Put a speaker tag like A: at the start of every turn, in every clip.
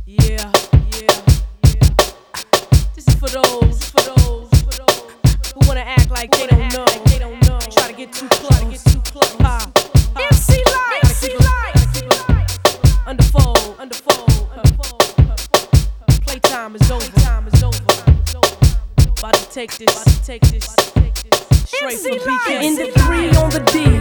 A: Yeah. This is for those who wanna act like they don't know. Try to get too close. MC Light. Underfold. Playtime is over. About to take this straight from BK.
B: In the 3 on the D,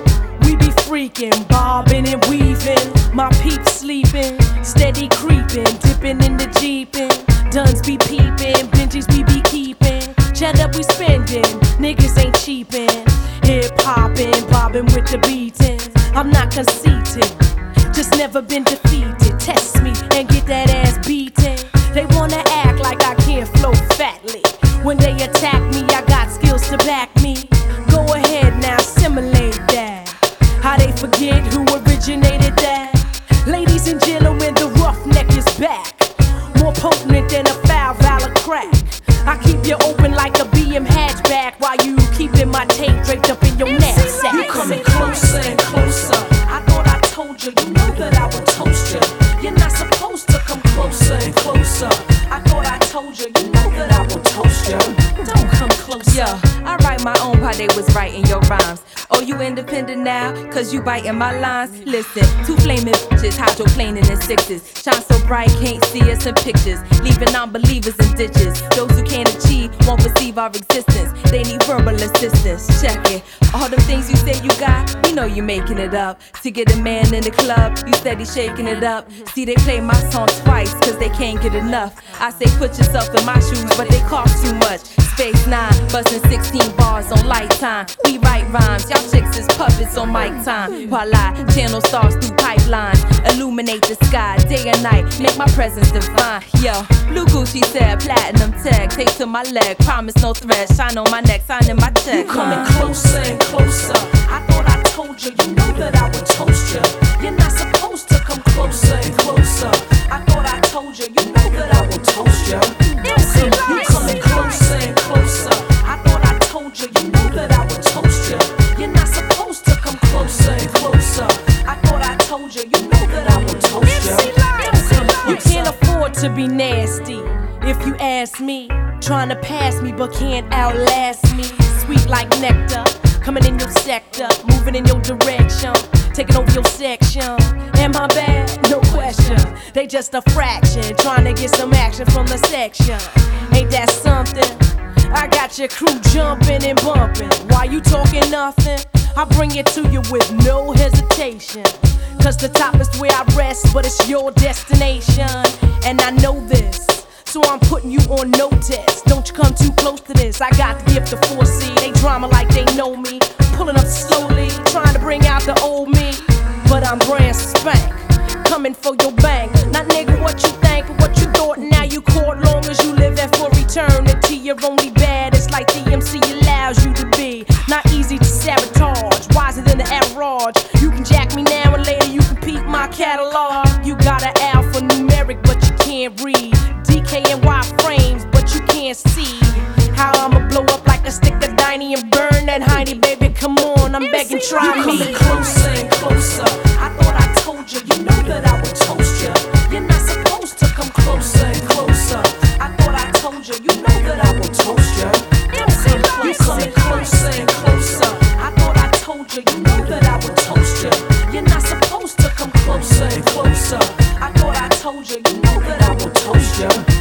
B: we be freaking, bobbing and weaving. My peeps sleeping, steady creeping, dipping in the jeepin'. Duns be peeping, Benjis we be keeping. Cheddar we spending, niggas ain't cheapin'. Hip hopping, bobbing with the beatin'. I'm not conceited, just never been defeated. Test me and get that ass beaten. They wanna act like I can't flow fatly. When they attack me, I got skills to back me. Go ahead now, simulate that. How they forget who originated that? Ladies and gentlemen, the roughneck is back. More potent than a foul valor crack. I keep you open like a BM hatchback while you keeping my tape draped up in your knapsack.
C: You coming closer and closer. I thought I told you, you know that I would toast you. You're not supposed to come closer and closer. I thought I told you, you know that I would toast you. Don't come closer.
D: Yeah, I write my own part, they was writing your rhymes. Oh, you independent now? Cause you biting my lines? Listen, 2 flaming bitches, hydroplaning in 6s. Shine so bright, can't see us in pictures. Leaving non-believers in ditches. Those who can't achieve won't perceive our existence. They need verbal assistance. Check it. All the things you say you got, you know you making it up. To get a man in the club, you steady shaking it up. See, they play my song twice, cause they can't get enough. I say put yourself in my shoes, but they cost too much. Space 9, bustin' 16 bars on Lifetime. We write rhymes, y'all chicks is puppets on mic time. While I channel stars through pipelines, illuminate the sky day and night, make my presence divine. Yo, Blue Gucci said platinum tag, take to my leg, promise no threat, shine on my neck, sign in my check.
C: You coming closer and closer. I thought I told you, you know that I would toast you. You're not supposed to come closer and closer. I thought I told you, you know that I would toast you. You coming closer and closer. I thought I told you, you know that I would toast you. You're not supposed to come closer and closer. I thought I told you, you know that I would toast you.
B: You can't afford to be nasty. If you ask me, trying to pass me but can't outlast me. Sweet like nectar, coming in your sector, moving in your direction, taking over your section. Am I bad? No question. They just a fraction, trying to get some action from the section. Ain't that something? I got your crew jumping and bumping. Why you talking nothing? I bring it to you with no hesitation. Cause the top is where I rest, but it's your destination. And I know this, so I'm putting you on notice. Don't you come too close to this. I got the gift of 4C. They drama like they know me. Pulling up slowly, trying to bring out the old me. But I'm brand spank, coming for your bank. Not nigga what you think, but what you thought. Now you caught long as you live in for eternity. You're only bad, it's like the MC allows you to be. Not easy to sabotage, wiser than the average. You can jack me now and later you can peep my catalog. You got an alphanumeric but you can't read. DK and Y frames but you can't see how I'ma blow up like a stick of Diney and burn that hiney, baby. Come on, I'm begging, try me.
C: You coming closer and closer. I thought I told you, you know that I would toast you. You're not supposed to come closer and closer. I thought I told you, you know that I would toast you. You coming closer and closer. I thought I told you, you know that I would toast you. You're not supposed to come closer and closer. I thought I told you, you know that I would toast you.